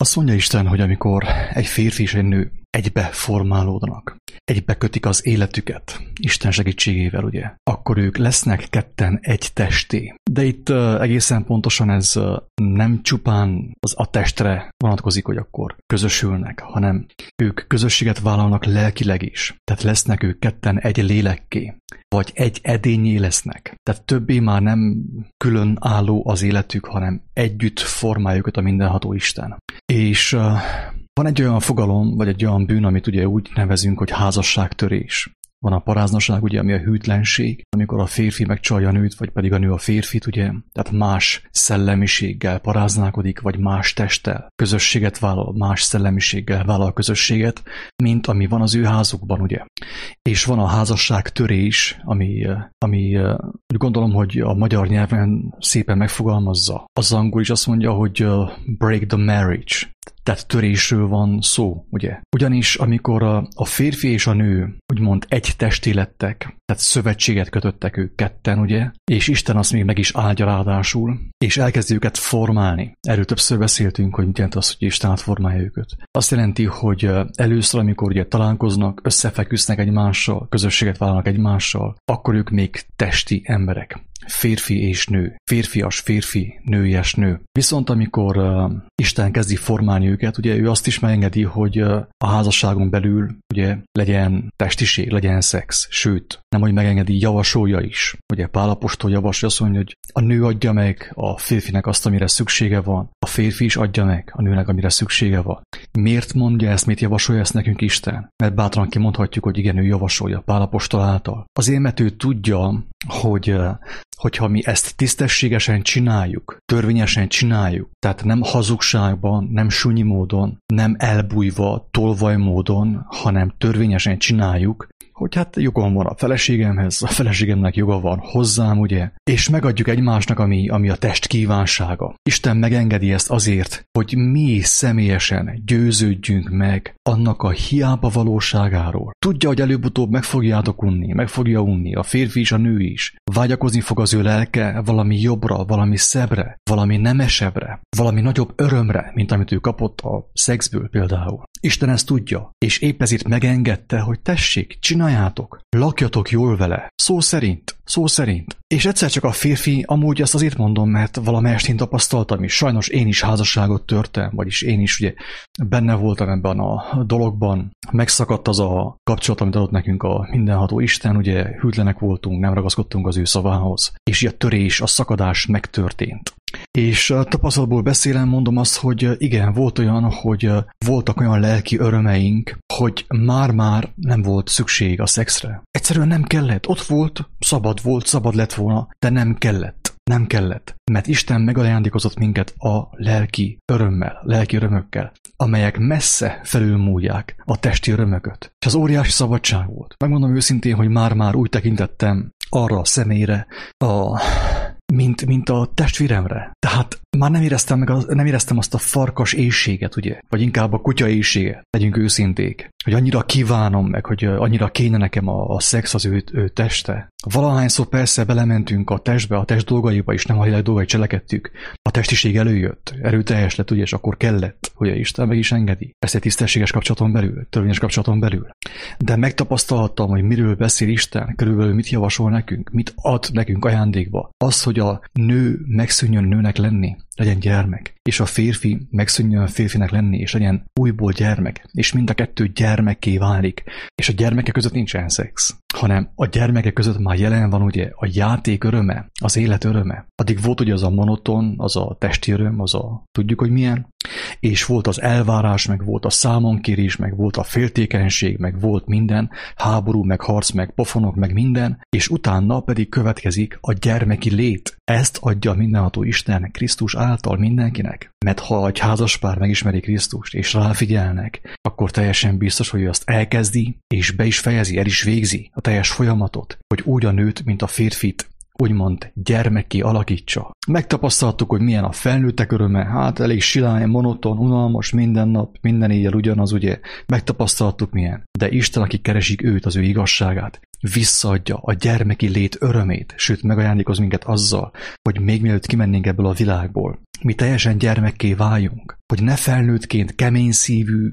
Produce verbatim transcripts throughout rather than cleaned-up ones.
Azt mondja Isten, hogy amikor egy férfi és egy nő egybe formálódnak, egybe kötik az életüket, Isten segítségével, ugye, akkor ők lesznek ketten egy testé. De itt uh, egészen pontosan ez uh, nem csupán az a testre vonatkozik, hogy akkor közösülnek, hanem ők közösséget vállalnak lelkileg is. Tehát lesznek ők ketten egy lélekké, vagy egy edényé lesznek. Tehát többé már nem külön álló az életük, hanem együtt formáljuk őt a mindenható Isten. És uh, van egy olyan fogalom, vagy egy olyan bűn, amit ugye úgy nevezünk, hogy házasságtörés. Van a paráznaság, ugye, ami a hűtlenség, amikor a férfi megcsalja a nőt, vagy pedig a nő a férfit, ugye, tehát más szellemiséggel paráználkodik, vagy más testtel közösséget vállal, más szellemiséggel vállal közösséget, mint ami van az ő házukban, ugye. És van a házasságtörés, ami, ami úgy gondolom, hogy a magyar nyelven szépen megfogalmazza. Az angol is azt mondja, hogy break the marriage. Tehát törésről van szó, ugye? Ugyanis amikor a, a férfi és a nő úgymond egy testé lettek, tehát szövetséget kötöttek ők ketten, ugye? És Isten azt még meg is áldja ráadásul, és elkezdi őket formálni. Erről többször beszéltünk, hogy mit jelent az, hogy Isten átformálja őket. Azt jelenti, hogy először, amikor ugye találkoznak, összefeküsznek egymással, közösséget vállalnak egymással, akkor ők még testi emberek. Férfi és nő. Férfias férfi, nőies nő. Viszont amikor uh, Isten kezdi formálni őket, ugye ő azt is megengedi, hogy uh, a házasságon belül ugye legyen testiség, legyen szex. Sőt, nem, hogy megengedi, javasolja is. Ugye Pál apostol javasolja, azt mondja, hogy a nő adja meg a férfinek azt, amire szüksége van. A férfi is adja meg a nőnek, amire szüksége van. Miért mondja ezt, miért javasolja ezt nekünk Isten? Mert bátran kimondhatjuk, hogy igen, ő javasolja Pál apostol által. Azért, mert ő tudja, hogy uh, hogyha mi ezt tisztességesen csináljuk, törvényesen csináljuk, tehát nem hazugságban, nem sunyi módon, nem elbújva, tolvaj módon, hanem törvényesen csináljuk, hogy hát jogom van a feleségemhez, a feleségemnek joga van hozzám, ugye? És megadjuk egymásnak, ami, ami a test kívánsága. Isten megengedi ezt azért, hogy mi személyesen győződjünk meg annak a hiába valóságáról. Tudja, hogy előbb-utóbb meg fogjátok unni, meg fogja unni, a férfi is, a nő is. Vágyakozni fog az ő lelke valami jobbra, valami szebbre, valami nemesebbre, valami nagyobb örömre, mint amit ő kapott a szexből például. Isten ezt tudja, és épp ezért megengedte, hogy tessék, csináljátok, lakjatok jól vele, szó szerint, szó szerint. És egyszer csak a férfi, amúgy ezt azért mondom, mert valamelyest én tapasztaltam is, sajnos én is házasságot törtem, vagyis én is ugye benne voltam ebben a dologban, megszakadt az a kapcsolat, amit adott nekünk a mindenható Isten, ugye hűtlenek voltunk, nem ragaszkodtunk az ő szavához, és a törés, a szakadás megtörtént. És tapasztalatból beszélem, mondom azt, hogy igen, volt olyan, hogy voltak olyan lelki örömeink, hogy már-már nem volt szükség a szexre. Egyszerűen nem kellett. Ott volt, szabad volt, szabad lett volna, de nem kellett. Nem kellett. Mert Isten megajándékozott minket a lelki örömmel, lelki örömökkel, amelyek messze felülmúlják a testi örömöket. És az óriási szabadság volt. Megmondom őszintén, hogy már-már úgy tekintettem arra a személyre, a... Mint, mint a testvéremre. Tehát már nem éreztem, meg az, nem éreztem azt a farkas éhséget, ugye? Vagy inkább a kutya éhséget, legyünk őszinték. Hogy annyira kívánom meg, hogy annyira kéne nekem a, a szex az ő, ő teste. Valahányszor persze belementünk a testbe, a test dolgaiba, és nem a lélek dolgai cselekedtük. A testiség előjött, erőteljes lett, ugye, és akkor kellett, ugye Isten meg is engedi. Ezt egy tisztességes kapcsolaton belül, törvényes kapcsolaton belül. De megtapasztalhattam, hogy miről beszél Isten, körülbelül mit javasol nekünk, mit ad nekünk ajándékba. Az, hogy a nő megszűnjön nőnek lenni, legyen gyermek, és a férfi megszűnjön férfinek lenni, és legyen újból gyermek, és mind a kettő gyermekké válik, és a gyermekek között nincsen szex, hanem a gyermekek között már jelen van ugye a játék öröme, az élet öröme. Addig volt ugye az a monoton, az a testi öröm, az a tudjuk, hogy milyen, és volt az elvárás, meg volt a számonkérés, meg volt a féltékenység, meg volt minden, háború, meg harc, meg pofonok, meg minden, és utána pedig következik a gyermeki lét. Ezt adja mindenható Isten Krisztus által mindenkinek. Mert ha egy házaspár megismeri Krisztust, és ráfigyelnek, akkor teljesen biztos, hogy ő azt elkezdi, és be is fejezi, el is végzi a teljes folyamatot, hogy úgy a nőt, mint a férfit úgymond gyermekké alakítsa. Megtapasztaltuk, hogy milyen a felnőttek öröme, hát elég silány, monoton, unalmas, minden nap, minden éjjel ugyanaz, ugye, megtapasztaltuk milyen. De Isten, aki keresik őt, az ő igazságát, visszaadja a gyermeki lét örömét, sőt megajándékoz minket azzal, hogy még mielőtt kimennénk ebből a világból, mi teljesen gyermekké váljunk. hogy ne felnőttként, kemény szívű,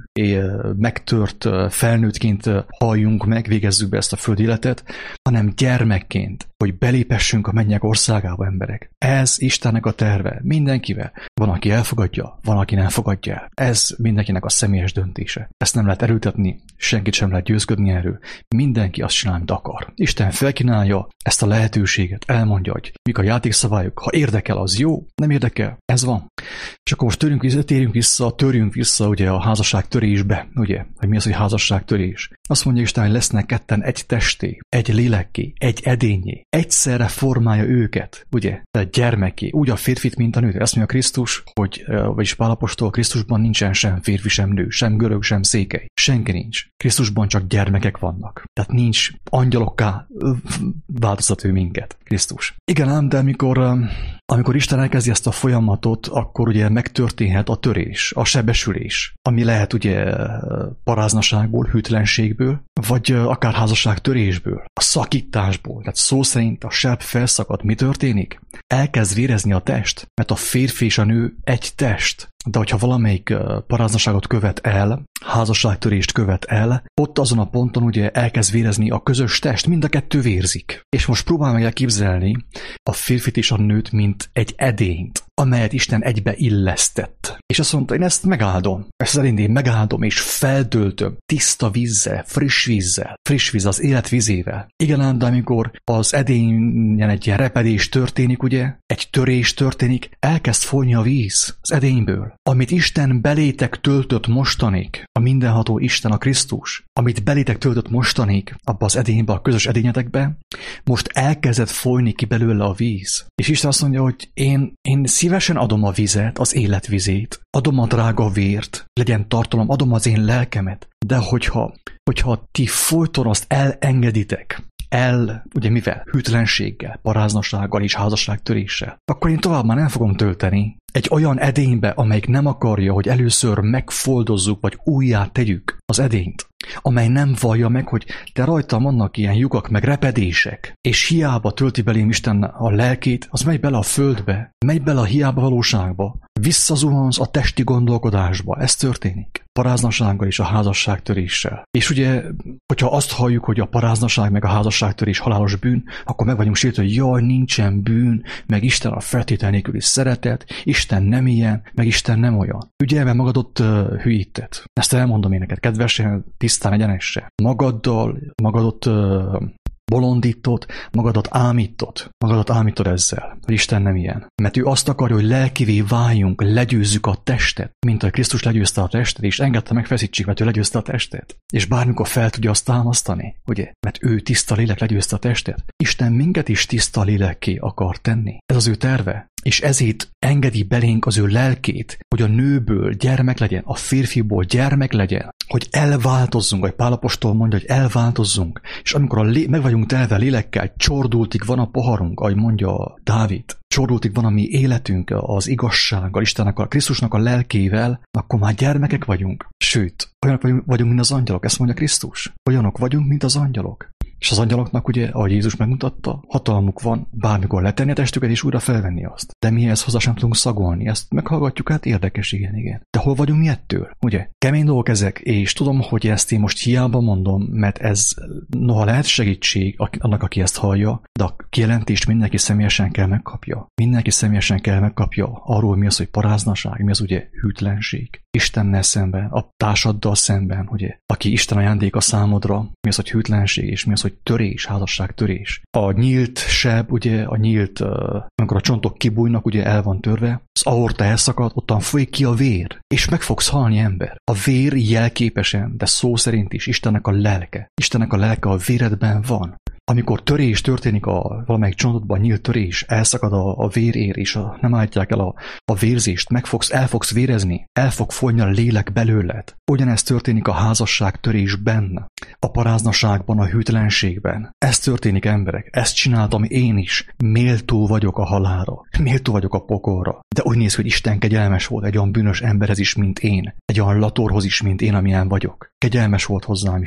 megtört felnőttként halljunk meg, végezzük be ezt a földi életet, hanem gyermekként, hogy belépessünk a mennyek országába, emberek. Ez Istennek a terve, mindenkivel. Van, aki elfogadja, van, aki nem fogadja el. Ez mindenkinek a személyes döntése. Ezt nem lehet erőltetni, senkit sem lehet győzködni erről. Mindenki azt csinál, amit akar. Isten felkínálja ezt a lehetőséget, elmondja, hogy mik a játékszabályok. Ha érdekel, az jó, nem érdekel, ez van. És akkor most törjünk vissza, térjünk vissza, törjünk vissza ugye a házasság törésbe, ugye, hogy mi az, hogy házasság törés. Azt mondja Isten, hogy lesznek ketten egy testé, egy lélekké, egy edényé. Egyszerre formálja őket, ugye, tehát gyermeké, úgy a férfit, mint a nőt. Azt mondja Krisztus, hogy, vagyis Pál apostol, Krisztusban nincsen sem férfi, sem nő, sem görög, sem székely. Senki nincs. Krisztusban csak gyermekek vannak. Tehát nincs angyalokká változtat ő minket, Krisztus. Igen ám, de amikor, amikor Isten elkezdi ezt a folyamatot, akkor ugye megtörténhet a törés, a sebesülés, ami lehet ugye paráznaságból, hűtlenségből, vagy akár házasság törésből, a szakításból. Tehát szó szerint a seb felszakad. Mi történik? Elkezd vérezni a test, mert a férfi és a nő egy test. De hogyha valamelyik paráznaságot követ el, házasságtörést követ el, ott azon a ponton ugye elkezd vérezni a közös test, mind a kettő vérzik. És most próbálj meg elképzelni a férfit és a nőt, mint egy edényt, amelyet Isten egybe illesztett. És azt mondta, én ezt megáldom. Ezt szerint én megáldom és feldöltöm tiszta vízzel, friss vízzel, friss víz az élet vízével. Igen ám, de amikor az edényen egy ilyen repedés történik, ugye, egy törés történik, elkezd folyni a víz az edényből. Amit Isten belétek töltött mostanig, a mindenható Isten, a Krisztus, amit belétek töltött mostanig abba az edénybe, a közös edényetekbe, most elkezdett folyni ki belőle a víz. És Isten azt mondja, hogy én, én szívesen adom a vizet, az életvizét, adom a drága vért, legyen tartalom, adom az én lelkemet, de hogyha, hogyha ti folyton azt elengeditek, el, ugye mivel? Hűtlenséggel, paráznasággal és házasságtöréssel, akkor én tovább már nem fogom tölteni egy olyan edénybe, amelyik nem akarja, hogy először megfoldozzuk, vagy újjá tegyük az edényt, amely nem vallja meg, hogy te rajtam vannak ilyen lyukak, meg repedések, és hiába tölti belém Isten a lelkét, az megy bele a földbe, megy bele a hiába valóságba, visszazuhansz a testi gondolkodásba. Ez történik. Paráznasággal és a házasságtöréssel. És ugye, hogyha azt halljuk, hogy a paráznaság meg a házasságtörés halálos bűn, akkor meg vagyunk sértve, hogy jaj, nincsen bűn, meg Isten a feltétel nélküli szeretet, Isten nem ilyen, meg Isten nem olyan. Ügyelve magadot uh, hülyíted. Ezt elmondom én neked, kedvesen, tisztán, egyenesse. Magaddal, magadot uh, bolondítod, magadat ámítod, magadat ámítod ezzel, hogy Isten nem ilyen. Mert ő azt akarja, hogy lelkivé váljunk, legyőzzük a testet, mint ahogy Krisztus legyőzte a testet, és engedte megfeszítsük, mert ő legyőzte a testet. És bármikor fel tudja azt támasztani, ugye? Mert ő tiszta lélek legyőzte a testet. Isten minket is tiszta lélekké akar tenni. Ez az ő terve. És ezért engedi belénk az ő lelkét, hogy a nőből gyermek legyen, a férfiból gyermek legyen, hogy elváltozzunk, vagy Pál apostol mondja, hogy elváltozzunk, és amikor a lé- meg vagyunk telve lélekkel, csordultig van a poharunk, ahogy mondja Dávid, csordultig van a mi életünk az igazsággal, Istennek, a Krisztusnak a lelkével, akkor már gyermekek vagyunk. Sőt, olyanok vagyunk, mint az angyalok, ezt mondja Krisztus. Olyanok vagyunk, mint az angyalok. És az angyaloknak ugye, ahogy Jézus megmutatta, hatalmuk van bármikor letenni a testüket és újra felvenni azt. De mi ehhez hozzá sem tudunk szagolni. Ezt meghallgatjuk, hát érdekes, igen, igen. De hol vagyunk mi ettől? Ugye? Kemény dolgok ezek, és tudom, hogy ezt én most hiába mondom, mert ez noha lehet segítség annak, aki ezt hallja, de a kijelentést mindenki személyesen kell megkapja. Mindenki személyesen kell megkapja arról, mi az, hogy paráznaság, mi az ugye hűtlenség. Istennel szemben, a társaddal szemben, ugye, aki Isten ajándéka számodra, mi az, hogy hűtlenség, és mi az, hogy törés, házasság törés. A nyílt seb, ugye, a nyílt, uh, amikor a csontok kibújnak, ugye el van törve, az aorta elszakad, ottan folyik ki a vér, és meg fogsz halni, ember. A vér jelképesen, de szó szerint is Istennek a lelke. Istennek a lelke a véredben van. Amikor törés történik a valamelyik csontodban, nyílt törés, elszakad a, a vérér, és a, nem állítják el a, a vérzést, meg fogsz, el fogsz vérezni, el fog folyni a lélek belőled. Ugyanezt történik a házasság törésben, a paráznaságban, a hűtlenségben. Ez történik, emberek, ezt csináltam én is. Méltó vagyok a halálra, méltó vagyok a pokolra. De úgy néz, hogy Isten kegyelmes volt egy olyan bűnös emberhez is, mint én, egy olyan latorhoz is, mint én, amilyen vagyok. Kegyelmes volt hozzám Isten.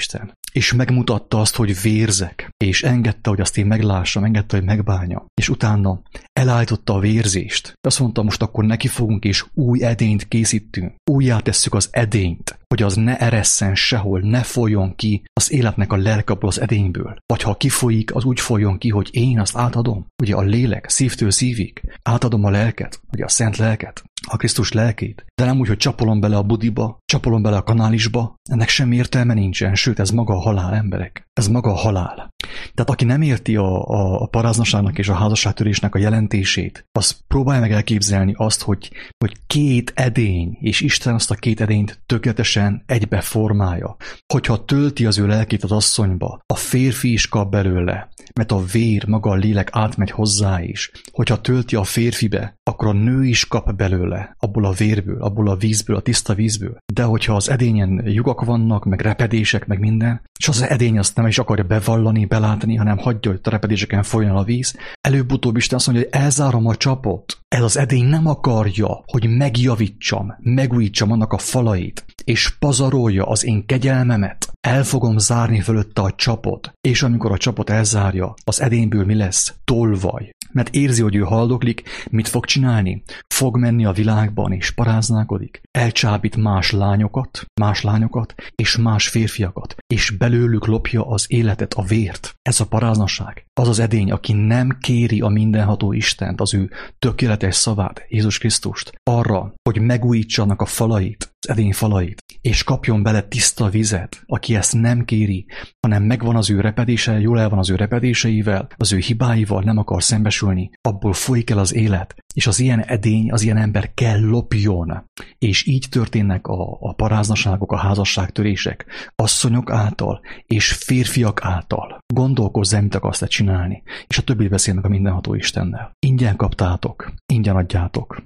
és megmutatta azt, hogy vérzek, és engedte, hogy azt én meglássam, engedte, hogy megbánja, és utána elállította a vérzést. Azt mondta, most akkor neki fogunk, és új edényt készítünk. Újjá tesszük az edényt, hogy az ne eresszen sehol, ne folyjon ki az életnek a lelke abból az edényből. Vagy ha kifolyik, az úgy folyjon ki, hogy én azt átadom. Ugye a lélek szívtől szívig. Átadom a lelket, ugye a szent lelket, a Krisztus lelkét. De nem úgy, hogy csapolom bele a budiba, csapolom bele a kanálisba. Ennek semmi értelme nincsen, sőt, ez maga a halál, emberek. Ez maga a halál. Tehát aki nem érti a, a, a paráznaságnak és a házasságtörésnek a jelentését, az próbálja meg elképzelni azt, hogy, hogy két edény, és Isten azt a két edényt tökéletesen egybe formálja. Hogyha tölti az ő lelkét az asszonyba, a férfi is kap belőle, mert a vér, maga a lélek átmegy hozzá is. Hogyha tölti a férfibe, akkor a nő is kap belőle, abból a vérből, abból a vízből, a tiszta vízből. De hogyha az edényen lyukak vannak, meg repedések, meg minden, és az edény azt nem is akarja bevallani, belátni, hanem hagyja, hogy a repedéseken folyjon a víz, előbb-utóbb Isten azt mondja, hogy elzárom a csapot. Ez az edény nem akarja, hogy megjavítsam, megújítsam annak a falait, és pazarolja az én kegyelmemet. El fogom zárni fölötte a csapot, és amikor a csapot elzárja, az edényből mi lesz? Tolvaj. Mert érzi, hogy ő haldoklik, mit fog csinálni? Fog menni a világban, és paráználkodik. Elcsábít más lányokat, más lányokat, és más férfiakat, és belőlük lopja az életet, a vért. Ez a paráznaság. Az az edény, aki nem kéri a mindenható Istent, az ő tökéletes szavát, Jézus Krisztust, arra, hogy megújítsanak a falait, az edény falait, és kapjon bele tiszta vizet, aki ezt nem kéri, hanem megvan az ő repedése, jól el van az ő repedéseivel, az ő hibáival nem akar szembesülni, abból folyik el az élet, és az ilyen edény, az ilyen ember kell lopjon. És így történnek a, a paráznaságok, a házasságtörések, asszonyok által és férfiak által. Gondolkozz el, mit akarsz csinálni, és a többit beszélnek a mindenható Istennel. Ingyen kaptátok, ingyen adjátok.